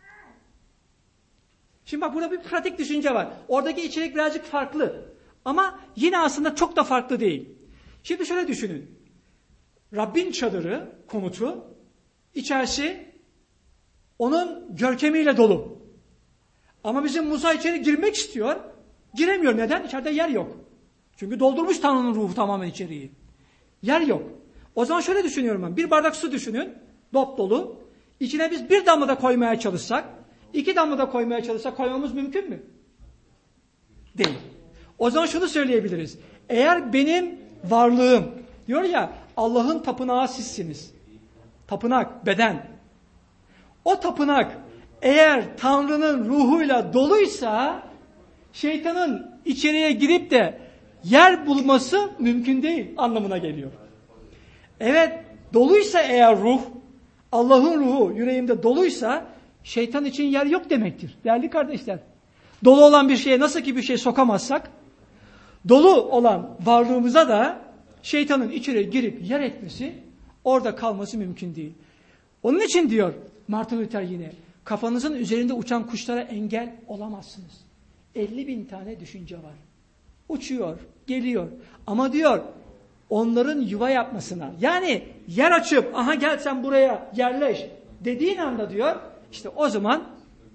Şimdi bak burada bir pratik düşünce var. Oradaki içerik birazcık farklı ama yine aslında çok da farklı değil. Şimdi şöyle düşünün. Rabbin çadırı, konutu, içerisi onun görkemiyle dolu. Ama bizim Musa içeri girmek istiyor. Giremiyor. Neden? İçeride yer yok. Çünkü doldurmuş Tanrı'nın ruhu tamamen içeriği. Yer yok. O zaman şöyle düşünüyorum ben. Bir bardak su düşünün. Dop dolu. İçine biz bir damla da koymaya çalışsak, iki damla da koymaya çalışsak koymamız mümkün mü? Değil. O zaman şunu söyleyebiliriz. Eğer benim varlığım, diyor ya Allah'ın tapınağı sizsiniz. Tapınak, beden. O tapınak eğer Tanrı'nın ruhuyla doluysa şeytanın içeriye girip de yer bulması mümkün değil anlamına geliyor. Evet, doluysa eğer ruh, Allah'ın ruhu yüreğimde doluysa şeytan için yer yok demektir. Değerli kardeşler, dolu olan bir şeye nasıl ki bir şey sokamazsak, dolu olan varlığımıza da şeytanın içeri girip yer etmesi, orada kalması mümkün değil. Onun için diyor Martin Luther yine, kafanızın üzerinde uçan kuşlara engel olamazsınız. elli bin tane düşünce var. Uçuyor, geliyor. Ama diyor, onların yuva yapmasına, yani yer açıp, aha gel sen buraya yerleş dediğin anda diyor, işte o zaman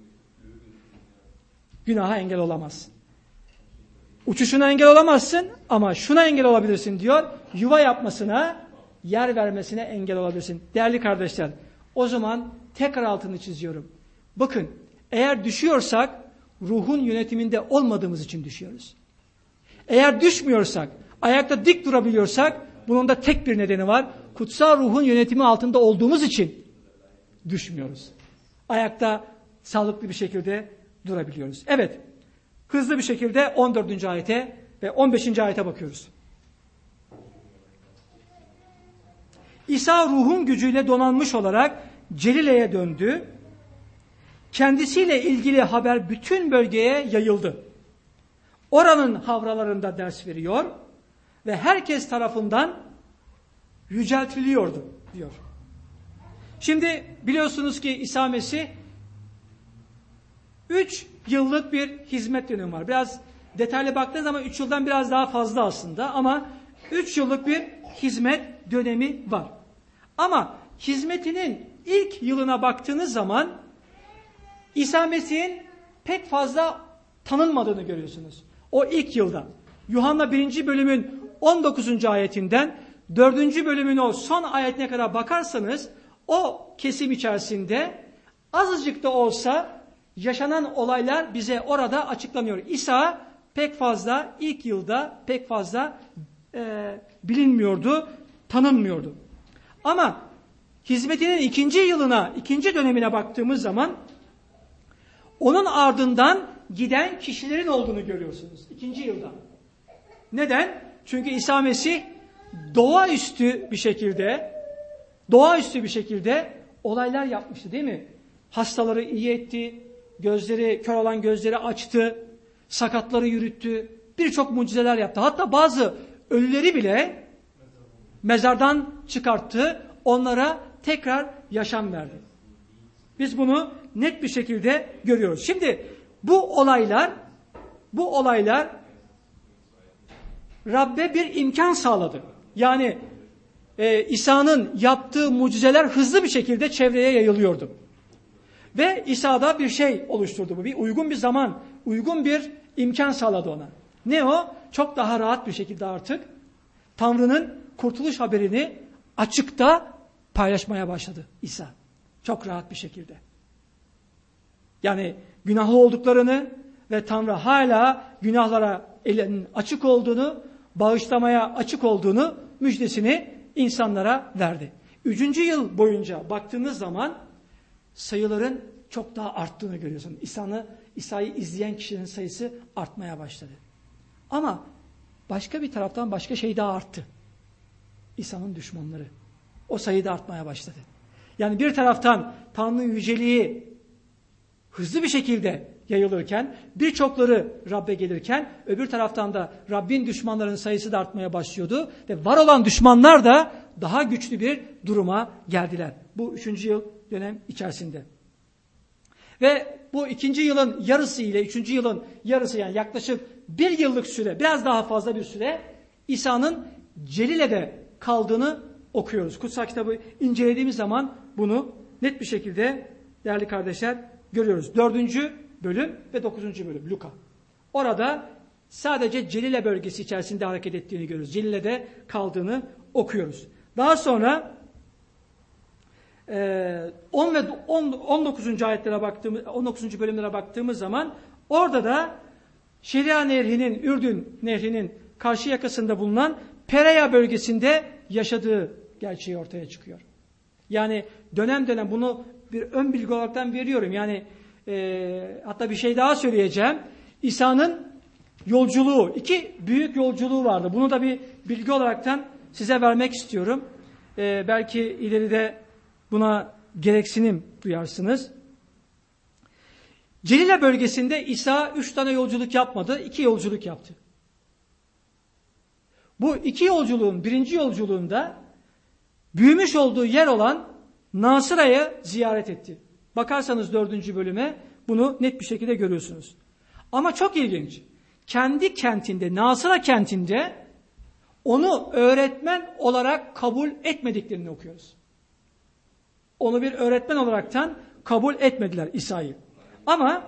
günaha engel olamazsın. Uçuşuna engel olamazsın ama şuna engel olabilirsin diyor, yuva yapmasına, yer vermesine engel olabilirsin. Değerli kardeşler, o zaman tekrar altını çiziyorum. Bakın, eğer düşüyorsak, ruhun yönetiminde olmadığımız için düşüyoruz. Eğer düşmüyorsak, ayakta dik durabiliyorsak, bunun da tek bir nedeni var. Kutsal ruhun yönetimi altında olduğumuz için düşmüyoruz. Ayakta sağlıklı bir şekilde durabiliyoruz. Evet, hızlı bir şekilde on dördüncü ayete ve on beşinci ayete bakıyoruz. İsa ruhun gücüyle donanmış olarak Celile'ye döndü. Kendisiyle ilgili haber bütün bölgeye yayıldı. Oranın havralarında ders veriyor ve herkes tarafından yüceltiliyordu diyor. Şimdi biliyorsunuz ki İsa Mesih üç yıllık bir hizmet dönemi var. Biraz detaylı baktığınız zaman üç yıldan biraz daha fazla aslında ama üç yıllık bir hizmet dönemi var. Ama hizmetinin ilk yılına baktığınız zaman İsa Mesih'in pek fazla tanınmadığını görüyorsunuz. O ilk yılda. Yuhanna birinci bölümün on dokuzuncu ayetinden dördüncü bölümün o son ayetine kadar bakarsanız o kesim içerisinde azıcık da olsa yaşanan olaylar bize orada açıklanıyor. İsa pek fazla ilk yılda pek fazla e, bilinmiyordu, tanınmıyordu. Ama hizmetinin ikinci yılına, ikinci dönemine baktığımız zaman onun ardından giden kişilerin olduğunu görüyorsunuz. İkinci yılda. Neden? Çünkü İsa Mesih doğaüstü bir şekilde, doğaüstü bir şekilde olaylar yapmıştı değil mi? Hastaları iyi etti, gözleri, kör olan gözleri açtı, sakatları yürüttü, birçok mucizeler yaptı. Hatta bazı ölüleri bile mezardan çıkarttı, onlara tekrar yaşam verdi. Biz bunu net bir şekilde görüyoruz. Şimdi bu olaylar, bu olaylar Rabbe bir imkan sağladı. Yani e, İsa'nın yaptığı mucizeler hızlı bir şekilde çevreye yayılıyordu. Ve İsa'da bir şey oluşturdu bu. Bir uygun bir zaman, uygun bir imkan sağladı ona. Ne o? Çok daha rahat bir şekilde artık Tanrı'nın kurtuluş haberini açıkta paylaşmaya başladı İsa. Çok rahat bir şekilde. Yani günahlı olduklarını ve Tanrı hala günahlara elinin açık olduğunu, bağışlamaya açık olduğunu müjdesini insanlara verdi. Üçüncü yıl boyunca baktığınız zaman sayıların çok daha arttığını görüyorsunuz. İsa'nı, İsa'yı izleyen kişilerin sayısı artmaya başladı. Ama başka bir taraftan başka şey daha arttı. İsa'nın düşmanları. O sayı da artmaya başladı. Yani bir taraftan Tanrı'nın yüceliği hızlı bir şekilde yayılırken, birçokları Rabbe gelirken, öbür taraftan da Rabbin düşmanlarının sayısı da artmaya başlıyordu. Ve var olan düşmanlar da daha güçlü bir duruma geldiler. Bu üçüncü yıl dönem içerisinde. Ve bu ikinci yılın yarısı ile üçüncü yılın yarısı, yani yaklaşık bir yıllık süre, biraz daha fazla bir süre İsa'nın Celile'de kaldığını okuyoruz. Kutsal kitabı incelediğimiz zaman bunu net bir şekilde değerli kardeşler görüyoruz. Dördüncü bölüm ve dokuzuncu bölüm Luka. Orada sadece Celile bölgesi içerisinde hareket ettiğini görüyoruz. Celile'de kaldığını okuyoruz. Daha sonra on ve on dokuzuncu ayetlere baktığımız, on dokuzuncu bölümlere baktığımız zaman orada da Şeria Nehri'nin, Ürdün Nehri'nin karşı yakasında bulunan Perea bölgesinde yaşadığı gerçeği ortaya çıkıyor. Yani dönem dönem bunu bir ön bilgi olaraktan veriyorum. Yani e, hatta bir şey daha söyleyeceğim. İsa'nın yolculuğu, iki büyük yolculuğu vardı. Bunu da bir bilgi olaraktan size vermek istiyorum. E, belki ileride buna gereksinim duyarsınız. Celile bölgesinde İsa üç tane yolculuk yapmadı, iki yolculuk yaptı. Bu iki yolculuğun, birinci yolculuğunda büyümüş olduğu yer olan Nasıra'yı ziyaret etti. Bakarsanız dördüncü bölüme bunu net bir şekilde görüyorsunuz. Ama çok ilginç. Kendi kentinde, Nasıra kentinde onu öğretmen olarak kabul etmediklerini okuyoruz. Onu bir öğretmen olaraktan kabul etmediler İsa'yı. Ama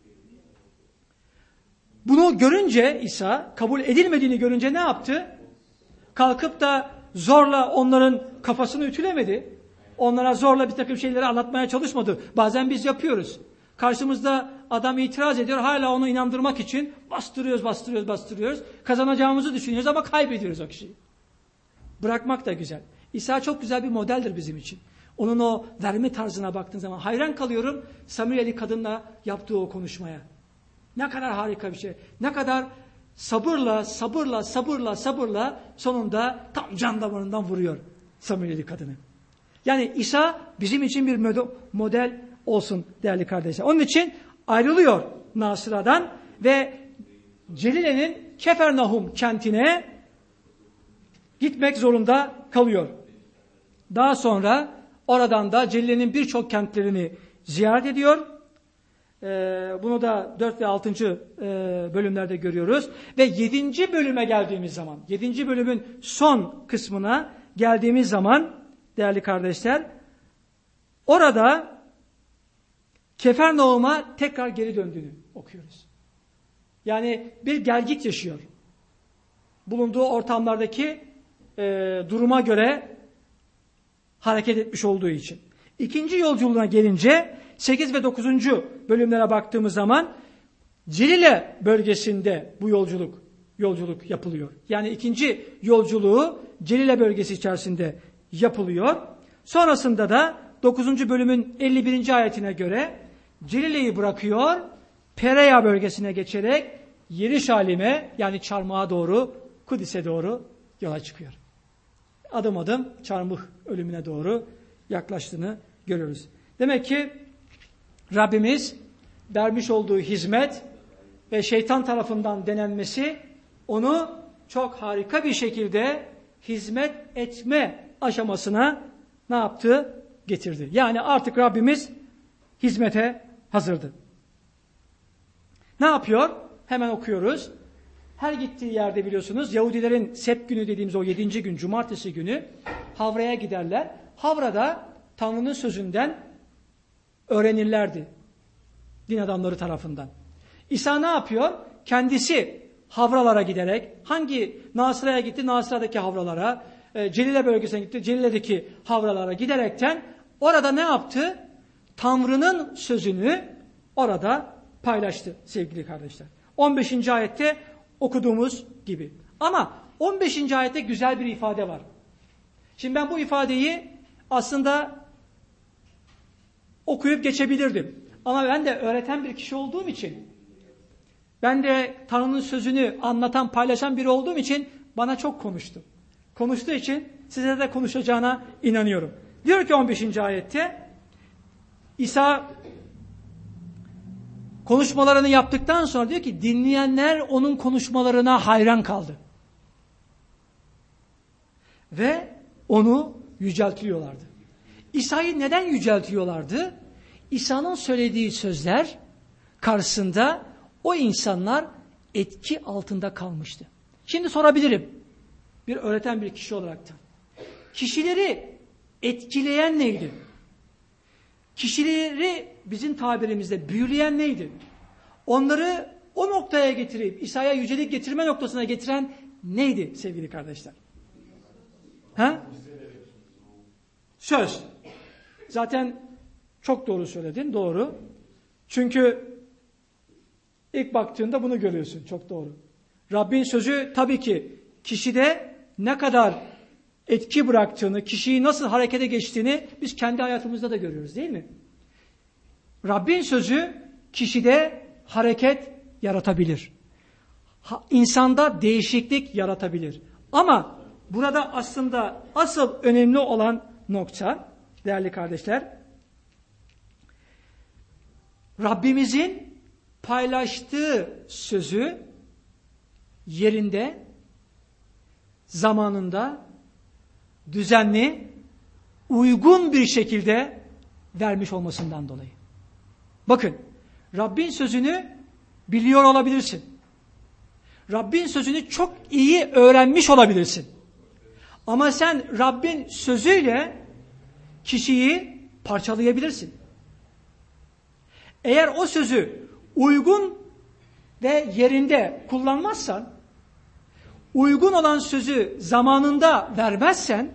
bunu görünce İsa, kabul edilmediğini görünce ne yaptı? Kalkıp da zorla onların kafasını ütülemedi. Onlara zorla bir takım şeyleri anlatmaya çalışmadı. Bazen biz yapıyoruz. Karşımızda adam itiraz ediyor. Hala onu inandırmak için bastırıyoruz, bastırıyoruz, bastırıyoruz. Kazanacağımızı düşünüyoruz ama kaybediyoruz o kişiyi. Bırakmak da güzel. İsa çok güzel bir modeldir bizim için. Onun o verme tarzına baktığın zaman hayran kalıyorum Samuriyeli kadınla yaptığı o konuşmaya. Ne kadar harika bir şey. Ne kadar sabırla, sabırla, sabırla, sabırla sonunda tam can damarından vuruyor Samuriyeli kadını. Yani İsa bizim için bir model olsun değerli kardeşler. Onun için ayrılıyor Nasıra'dan ve Celile'nin Kefernahum kentine gitmek zorunda kalıyor. Daha sonra oradan da Celile'nin birçok kentlerini ziyaret ediyor. Ee, bunu da dört ve altıncı E, bölümlerde görüyoruz. Ve yedinci bölüme geldiğimiz zaman, yedinci bölümün son kısmına geldiğimiz zaman değerli kardeşler, orada Kefernahum'a tekrar geri döndüğünü okuyoruz. Yani bir gelgit yaşıyor. Bulunduğu ortamlardaki e, duruma göre hareket etmiş olduğu için. İkinci yolculuğuna gelince sekiz ve dokuzuncu bölümlere baktığımız zaman Celile bölgesinde bu yolculuk yolculuk yapılıyor. Yani ikinci yolculuğu Celile bölgesi içerisinde yapılıyor. Sonrasında da dokuzuncu bölümün elli birinci ayetine göre Celile'yi bırakıyor, Perea bölgesine geçerek Yerişalim'e yani çarmıha doğru, Kudüs'e doğru yola çıkıyor. Adım adım çarmıh ölümüne doğru yaklaştığını görüyoruz. Demek ki Rabbimiz vermiş olduğu hizmet ve şeytan tarafından denenmesi onu çok harika bir şekilde hizmet etme aşamasına ne yaptı? Getirdi. Yani artık Rabbimiz hizmete hazırdı. Ne yapıyor? Hemen okuyoruz. Her gittiği yerde biliyorsunuz Yahudilerin Sebt günü dediğimiz o yedinci gün, cumartesi günü Havra'ya giderler. Havra'da Tanrı'nın sözünden öğrenirlerdi din adamları tarafından. İsa ne yapıyor? Kendisi Havralara giderek, hangi Nasıra'ya gitti? Nasıra'daki Havralara, e, Celile bölgesine gitti, Celile'deki Havralara giderekten orada ne yaptı? Tanrı'nın sözünü orada paylaştı sevgili kardeşler. on beşinci ayette okuduğumuz gibi. Ama on beşinci ayette güzel bir ifade var. Şimdi ben bu ifadeyi aslında okuyup geçebilirdim. Ama ben de öğreten bir kişi olduğum için, ben de Tanrı'nın sözünü anlatan, paylaşan biri olduğum için bana çok konuştu. Konuştuğu için size de konuşacağına inanıyorum. Diyor ki on beşinci ayette, İsa konuşmalarını yaptıktan sonra diyor ki dinleyenler onun konuşmalarına hayran kaldı. Ve onu yüceltiyorlardı. İsa'yı neden yüceltiyorlardı? İsa'nın söylediği sözler karşısında o insanlar etki altında kalmıştı. Şimdi sorabilirim, bir öğreten bir kişi olarak da. Kişileri etkileyen neydi? Kişileri bizim tabirimizde büyüleyen neydi? Onları o noktaya getirip İsa'ya yücelik getirme noktasına getiren neydi sevgili kardeşler? Ha? Söz. Zaten çok doğru söyledin, doğru. Çünkü ilk baktığında bunu görüyorsun, çok doğru. Rabbin sözü tabii ki kişide ne kadar etki bıraktığını, kişiyi nasıl harekete geçtiğini biz kendi hayatımızda da görüyoruz değil mi? Rabbin sözü kişide hareket yaratabilir. Ha, insanda değişiklik yaratabilir. Ama burada aslında asıl önemli olan nokta değerli kardeşler, Rabbimizin paylaştığı sözü yerinde, zamanında, düzenli, uygun bir şekilde vermiş olmasından dolayı. Bakın, Rabbin sözünü biliyor olabilirsin. Rabbin sözünü çok iyi öğrenmiş olabilirsin. Ama sen Rabbin sözüyle kişiyi parçalayabilirsin. Eğer o sözü uygun ve yerinde kullanmazsan, uygun olan sözü zamanında vermezsen,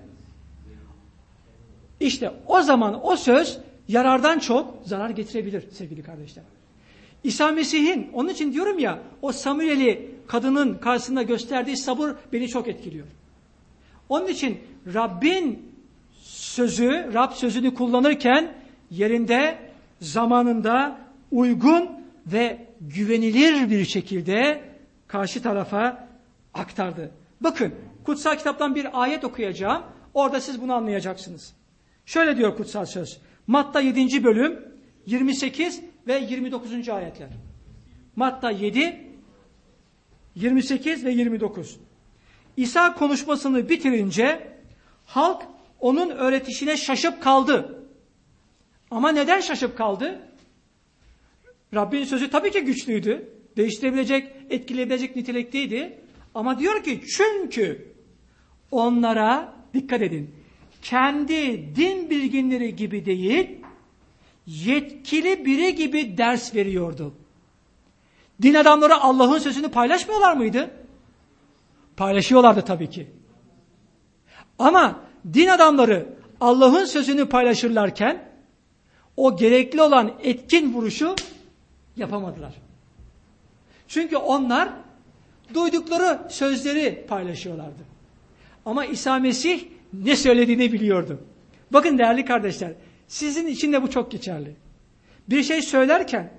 işte o zaman o söz yarardan çok zarar getirebilir sevgili kardeşler. İsa Mesih'in, onun için diyorum ya, o Samuriyeli kadının karşısında gösterdiği sabır beni çok etkiliyor. Onun için Rabbin sözü, Rab sözünü kullanırken yerinde, zamanında uygun ve güvenilir bir şekilde karşı tarafa aktardı. Bakın, kutsal kitaptan bir ayet okuyacağım. Orada siz bunu anlayacaksınız. Şöyle diyor kutsal söz. Matta yedinci bölüm yirmi sekiz ve yirmi dokuzuncu ayetler. Matta yedi, yirmi sekiz ve yirmi dokuz. İsa konuşmasını bitirince halk onun öğretişine şaşıp kaldı. Ama neden şaşıp kaldı? Rabbin sözü tabii ki güçlüydü. Değiştirebilecek, etkileyebilecek nitelikteydi. Ama diyor ki çünkü onlara, dikkat edin, kendi din bilginleri gibi değil, yetkili biri gibi ders veriyordu. Din adamları Allah'ın sözünü paylaşmıyorlar mıydı? Paylaşıyorlardı tabii ki. Ama din adamları Allah'ın sözünü paylaşırlarken o gerekli olan etkin vuruşu yapamadılar. Çünkü onlar duydukları sözleri paylaşıyorlardı. Ama İsa Mesih ne söylediğini biliyordu. Bakın değerli kardeşler, sizin için de bu çok geçerli. Bir şey söylerken,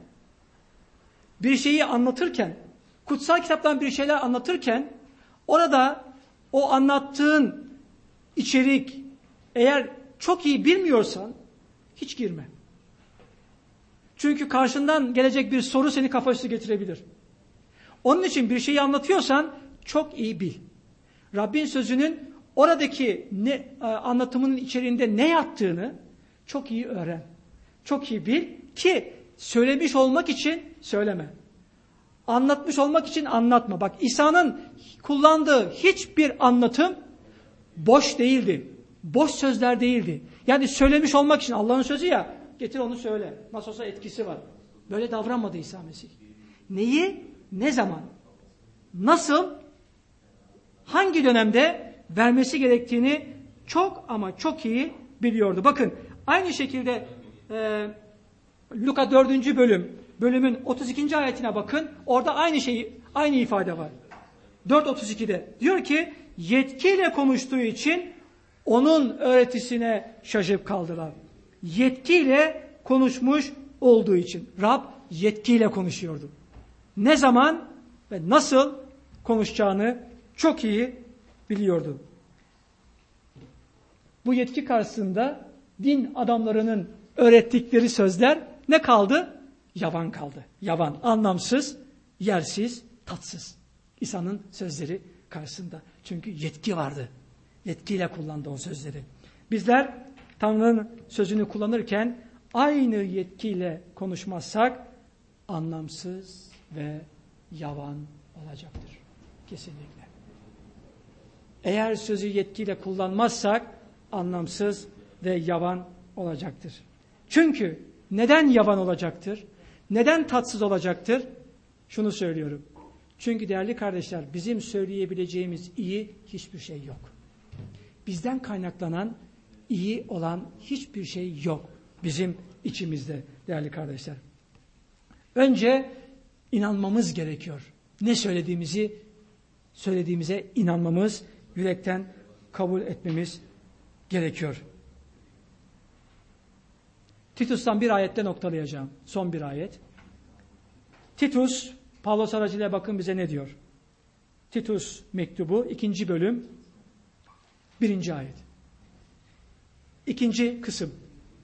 bir şeyi anlatırken, kutsal kitaptan bir şeyler anlatırken, orada o anlattığın içerik eğer çok iyi bilmiyorsan hiç girme. Çünkü karşından gelecek bir soru seni kafa üstü getirebilir. Onun için bir şeyi anlatıyorsan çok iyi bil. Rabbin sözünün oradaki ne, anlatımının içeriğinde ne yattığını çok iyi öğren. Çok iyi bil ki söylemiş olmak için söyleme. Anlatmış olmak için anlatma. Bak İsa'nın kullandığı hiçbir anlatım boş değildi. Boş sözler değildi. Yani söylemiş olmak için Allah'ın sözü ya, getir onu söyle. Nasıl olsa etkisi var. Böyle davranmadı İsa Mesih. Neyi, ne zaman, nasıl, hangi dönemde vermesi gerektiğini çok ama çok iyi biliyordu. Bakın aynı şekilde e, Luka dördüncü bölüm, bölümün otuz ikinci ayetine bakın. Orada aynı şeyi, aynı ifade var. dört otuz ikide diyor ki yetkiyle konuştuğu için onun öğretisine şaşıp kaldılar. Yetkiyle konuşmuş olduğu için. Rab yetkiyle konuşuyordu. Ne zaman ve nasıl konuşacağını çok iyi biliyordu. Bu yetki karşısında din adamlarının öğrettikleri sözler ne kaldı? Yavan kaldı. Yavan, anlamsız, yersiz, tatsız. İsa'nın sözleri karşısında. Çünkü yetki vardı. Yetkiyle kullandı o sözleri. Bizler Tanrı'nın sözünü kullanırken aynı yetkiyle konuşmazsak anlamsız ve yavan olacaktır. Kesinlikle. Eğer sözü yetkiyle kullanmazsak anlamsız ve yavan olacaktır. Çünkü neden yavan olacaktır? Neden tatsız olacaktır? Şunu söylüyorum. Çünkü değerli kardeşler, bizim söyleyebileceğimiz iyi hiçbir şey yok. Bizden kaynaklanan iyi olan hiçbir şey yok bizim içimizde değerli kardeşler. Önce inanmamız gerekiyor. Ne söylediğimizi, söylediğimize inanmamız, yürekten kabul etmemiz gerekiyor. Titus'tan bir ayette noktalayacağım. Son bir ayet. Titus, Pavlos aracılığıyla bakın bize ne diyor. Titus mektubu, ikinci bölüm, birinci ayet. İkinci kısım.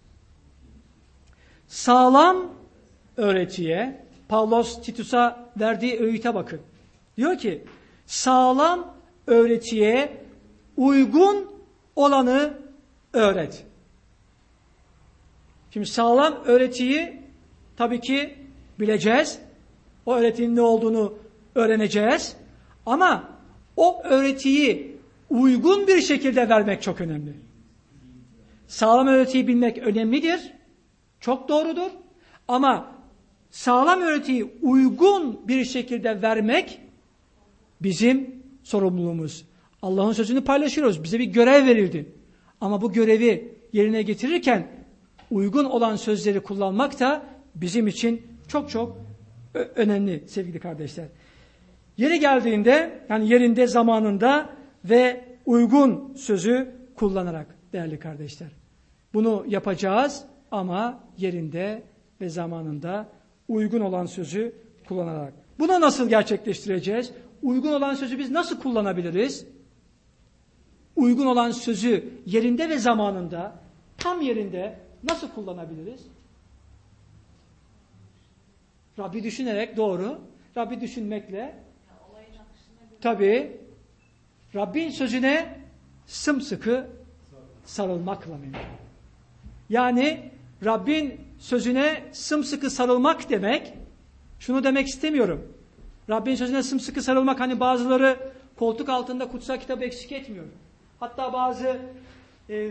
Sağlam öğretiye, Pavlos Titus'a verdiği öğüte bakın. Diyor ki, sağlam öğretiye uygun olanı öğret. Şimdi sağlam öğretiyi tabii ki bileceğiz. O öğretinin ne olduğunu öğreneceğiz. Ama o öğretiyi uygun bir şekilde vermek çok önemli. Sağlam öğretiyi bilmek önemlidir. Çok doğrudur. Ama sağlam öğretiyi uygun bir şekilde vermek bizim sorumluluğumuz. Allah'ın sözünü paylaşıyoruz. Bize bir görev verildi. Ama bu görevi yerine getirirken uygun olan sözleri kullanmak da bizim için çok çok önemli sevgili kardeşler. Yeri geldiğinde, yani yerinde, zamanında ve uygun sözü kullanarak değerli kardeşler. Bunu yapacağız ama yerinde ve zamanında uygun olan sözü kullanarak. Bunu nasıl gerçekleştireceğiz? Uygun olan sözü biz nasıl kullanabiliriz? Uygun olan sözü yerinde ve zamanında, tam yerinde nasıl kullanabiliriz? Rabbi düşünerek, doğru. Rabbi düşünmekle, tabii Rabbin sözüne sımsıkı sarılmakla mümkün. Yani Rabbin sözüne sımsıkı sarılmak demek, şunu demek istemiyorum. Rabbin sözüne sımsıkı sarılmak, hani bazıları koltuk altında kutsal kitabı eksik etmiyor. Hatta bazı e, e,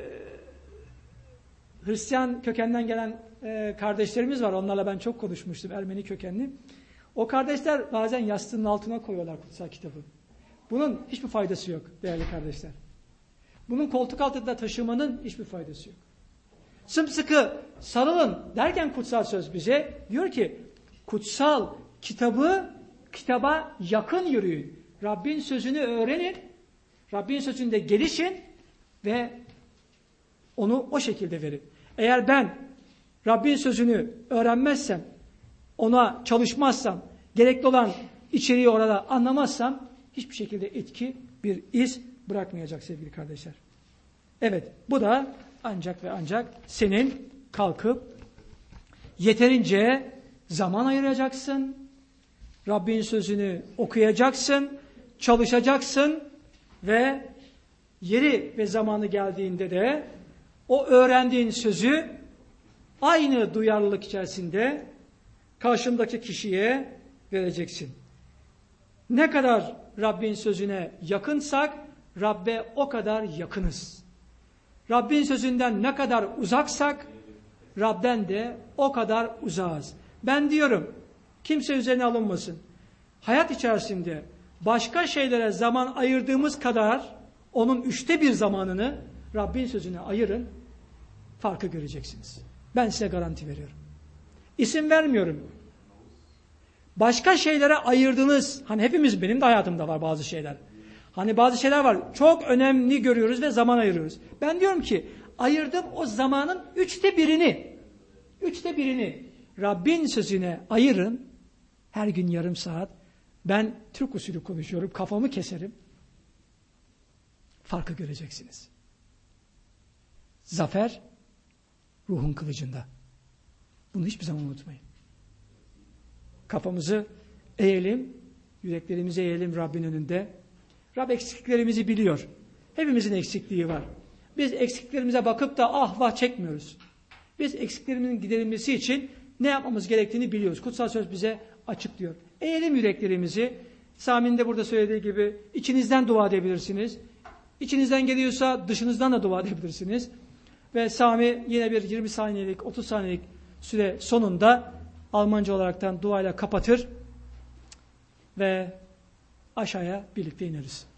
Hristiyan kökenden gelen e, kardeşlerimiz var. Onlarla ben çok konuşmuştum, Ermeni kökenli. O kardeşler bazen yastığının altına koyuyorlar kutsal kitabı. Bunun hiçbir faydası yok değerli kardeşler. Bunun koltuk altında taşımanın hiçbir faydası yok. Sımsıkı sarılın derken kutsal söz bize diyor ki kutsal kitabı, kitaba yakın yürüyün. Rabbin sözünü öğrenin. Rabbin sözünde gelişin ve onu o şekilde verin. Eğer ben Rabbin sözünü öğrenmezsem, ona çalışmazsam, gerekli olan içeriği orada anlamazsam hiçbir şekilde etki, bir iz bırakmayacak sevgili kardeşler. Evet, bu da ancak ve ancak senin kalkıp yeterince zaman ayıracaksın, Rabbin sözünü okuyacaksın, çalışacaksın ve yeri ve zamanı geldiğinde de o öğrendiğin sözü aynı duyarlılık içerisinde karşındaki kişiye vereceksin. Ne kadar Rabbin sözüne yakınsak Rabbe o kadar yakınız. Rabbin sözünden ne kadar uzaksak Rab'den de o kadar uzağız. Ben diyorum, kimse üzerine alınmasın. Hayat içerisinde başka şeylere zaman ayırdığımız kadar onun üçte bir zamanını Rabbin sözüne ayırın, farkı göreceksiniz. Ben size garanti veriyorum. İsim vermiyorum. Başka şeylere ayırdığınız, hani hepimiz, benim de hayatımda var bazı şeyler. Hani bazı şeyler var, çok önemli görüyoruz ve zaman ayırıyoruz. Ben diyorum ki, ayırdığım o zamanın üçte birini, üçte birini Rabbin sözüne ayırın, her gün yarım saat. Ben Türk usulü konuşuyorum, kafamı keserim. Farkı göreceksiniz. Zafer, ruhun kılıcında. Bunu hiçbir zaman unutmayın. Kafamızı eğelim, yüreklerimizi eğelim Rabbin önünde. Rab eksikliklerimizi biliyor. Hepimizin eksikliği var. Biz eksiklerimize bakıp da ah vah çekmiyoruz. Biz eksiklerimizin giderilmesi için ne yapmamız gerektiğini biliyoruz. Kutsal söz bize açıklıyor. Eğelim yüreklerimizi. Sami'nin de burada söylediği gibi içinizden dua edebilirsiniz. İçinizden geliyorsa dışınızdan da dua edebilirsiniz. Ve Sami yine bir yirmi saniyelik, otuz saniyelik süre sonunda Almanca olaraktan duayla kapatır ve aşağıya birlikte ineriz.